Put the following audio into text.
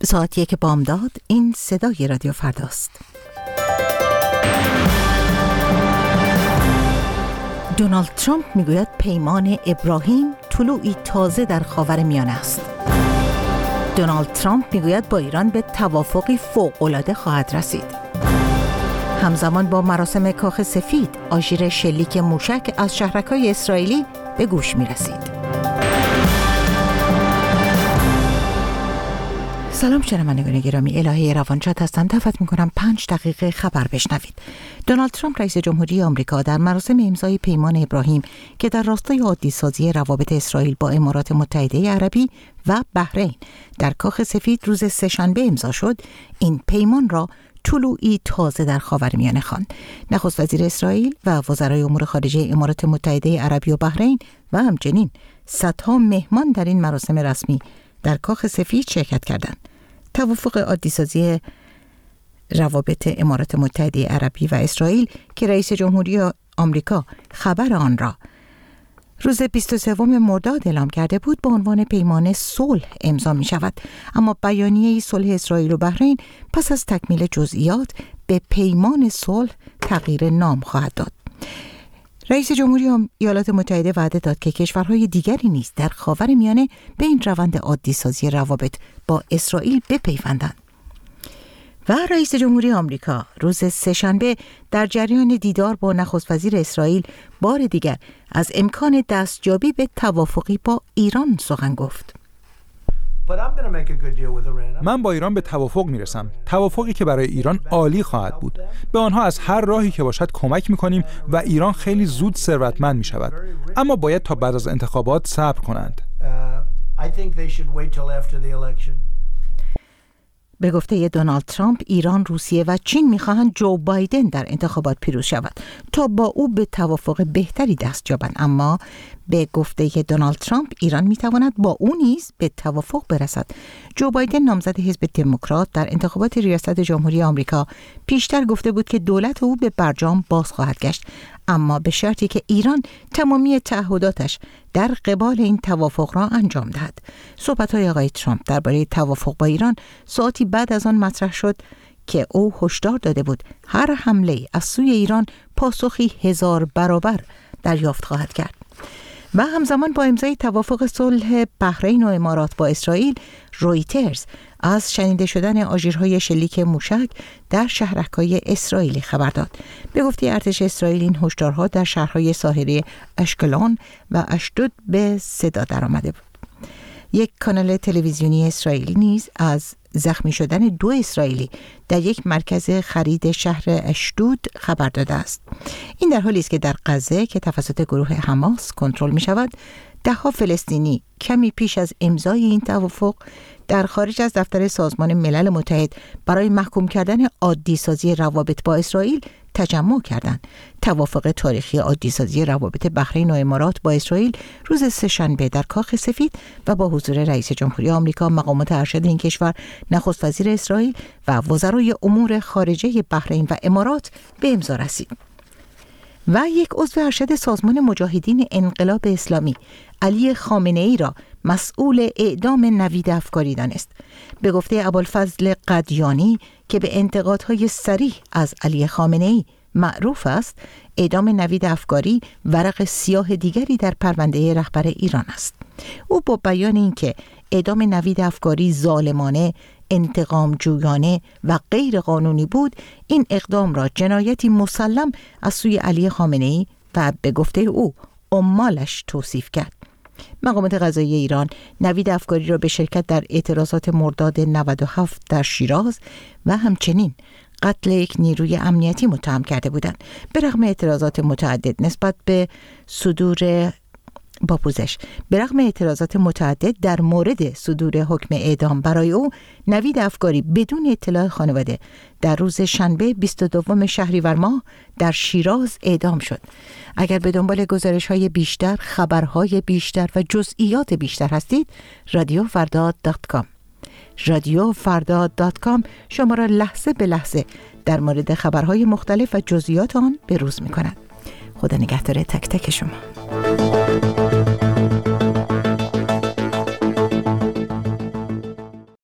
ساعت 1 بامداد. این صدای رادیو فرداست. دونالد ترامپ میگوید پیمان ابراهیم طلوعی تازه در خاورمیانه است. دونالد ترامپ میگوید با ایران به توافقی فوق‌العاده خواهد رسید. همزمان با مراسم کاخ سفید، آژیر شلیک موشک از شهرک‌های اسرائیلی به گوش میرسید. سلام شنوندگان گرامی، الهه روانشاد هستم. دعوت میکنم 5 دقیقه خبر بشنوید. دونالد ترامپ رئیس جمهوری آمریکا در مراسم امضای پیمان ابراهیم که در راستای عادی‌سازی روابط اسرائیل با امارات متحده عربی و بحرین در کاخ سفید روز سه‌شنبه امضا شد، این پیمان را طلوعی تازه در خاورمیانه خواند. نخست وزیر اسرائیل و وزرای امور خارجه امارات متحده عربی و بحرین و همچنین صدها مهمان در این مراسم رسمی در کاخ سفید شرکت کردند. توافق عادی‌سازی روابط امارات متحده عربی و اسرائیل که رئیس جمهوری آمریکا خبر آن را روز 23 مرداد اعلام کرده بود با عنوان پیمان صلح امضا می شود، اما بیانیه صلح اسرائیل و بحرین پس از تکمیل جزئیات به پیمان صلح تغییر نام خواهد داد. رئیس جمهوری ایالات متحده وعده داد که کشورهای دیگری نیز در خاورمیانه به این روند عادی‌سازی روابط با اسرائیل بپیوندند. و رئیس جمهوری آمریکا روز سه‌شنبه در جریان دیدار با نخست وزیر اسرائیل بار دیگر از امکان دستیابی به توافقی با ایران سخن گفت. من با ایران به توافق میرسم، توافقی که برای ایران عالی خواهد بود. به آنها از هر راهی که باشد کمک میکنیم و ایران خیلی زود ثروتمند میشود، اما باید تا بعد از انتخابات صبر کنند. به گفته دونالد ترامپ، ایران، روسیه و چین می‌خواهند جو بایدن در انتخابات پیروز شود تا با او به توافق بهتری دست یابند، اما به گفته دونالد ترامپ ایران می‌تواند با او نیز به توافق برسد. جو بایدن نامزد حزب دموکرات در انتخابات ریاست جمهوری آمریکا پیشتر گفته بود که دولت او به برجام باز خواهد گشت، اما به شرطی که ایران تمامی تعهداتش در قبال این توافق را انجام دهد. صحبت‌های آقای ترامپ درباره توافق با ایران ساعتی بعد از آن مطرح شد که او هشدار داده بود هر حمله از سوی ایران پاسخی 1000 برابر دریافت خواهد کرد. و همزمان با امضای توافق صلح بحرین و امارات با اسرائیل، رویترز از شنیده شدن آژیرهای شلیک موشک در شهرک‌های اسرائیلی خبر داد. به گفته ارتش اسرائیل این هشدارها در شهرهای ساحلی اشکلون و اشدود به صدا درآمده بود. یک کانال تلویزیونی اسرائیلی نیز از زخمی شدن 2 اسرائیلی در یک مرکز خرید شهر اشدود خبر داده است. این در حالی است که در غزه که توسط گروه حماس کنترل می شود، 10 فلسطینی کمی پیش از امضای این توافق در خارج از دفتر سازمان ملل متحد برای محکوم کردن عادی‌سازی روابط با اسرائیل تجمع کردند. توافق تاریخی عادی‌سازی روابط بحرین و امارات با اسرائیل روز سه‌شنبه در کاخ سفید و با حضور رئیس جمهوری آمریکا، مقامات ارشد این کشور، نخست وزیر اسرائیل و وزرای امور خارجه بحرین و امارات به امضا رسید. و یک عضو ارشد سازمان مجاهدین انقلاب اسلامی علی خامنه‌ای را مسئول اعدام نوید افکاری دانست. به گفته ابوالفضل قدیانی که به انتقادهای صریح از علی خامنه‌ای معروف است، اعدام نوید افکاری ورق سیاه دیگری در پرونده رهبر ایران است. او با بیان اینکه اعدام نوید افکاری ظالمانه، انتقام جویانه و غیر قانونی بود، این اقدام را جنایتی مسلم از سوی علی خامنه‌ای و به گفته او عمالش توصیف کرد. مقامات قضایی ایران نوید افکاری را به شرکت در اعتراضات مرداد 97 در شیراز و همچنین قتل یک نیروی امنیتی متهم کرده بودند. به رغم اعتراضات متعدد نسبت به در مورد صدور حکم اعدام برای او، نوید افکاری بدون اطلاع خانواده در روز شنبه 22 شهریور ماه در شیراز اعدام شد. اگر به دنبال گزارش‌های بیشتر، خبرهای بیشتر و جزئیات بیشتر هستید، radiofardad.com شما را لحظه به لحظه در مورد خبرهای مختلف و جزئیات آن به روز می‌کند. خدا نگهدار تک تک شما.